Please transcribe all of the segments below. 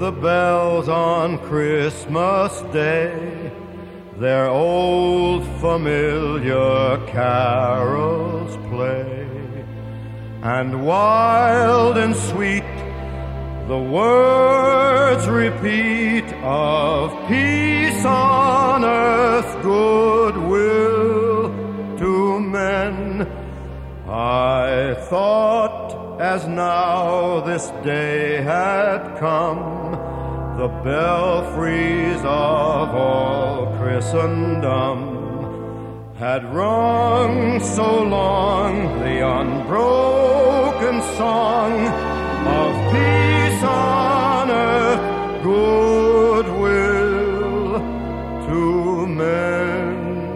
the bells on Christmas Day their old familiar carols play, and wild and sweet the words repeat of peace on earth, goodwill to men. I thought, as now this day had come, the belfries of all Christendom had rung so long the unbroken song of peace on earth, goodwill to men.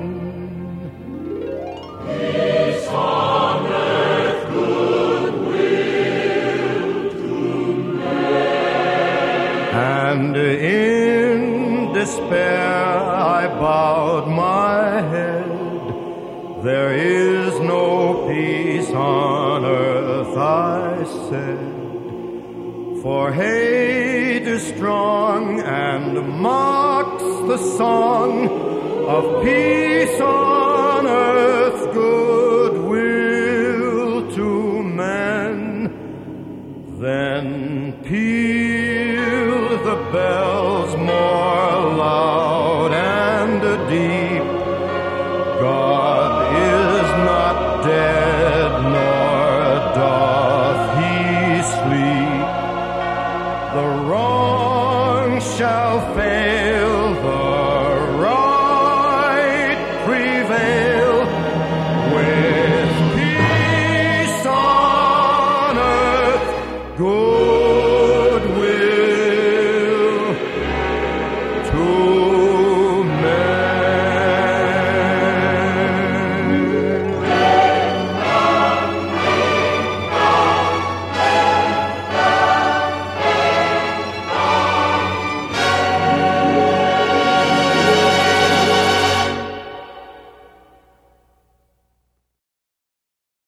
Peace on earth, goodwill to men. And in despair I bowed my head. There is no peace on earth, I said. For hate is strong and mocks the song of peace on earth, goodwill to men. Then peal the bells more loud and deep. God is not dead, nor doth he sleep. The wrong shall fail, the right prevail, with peace on earth, good.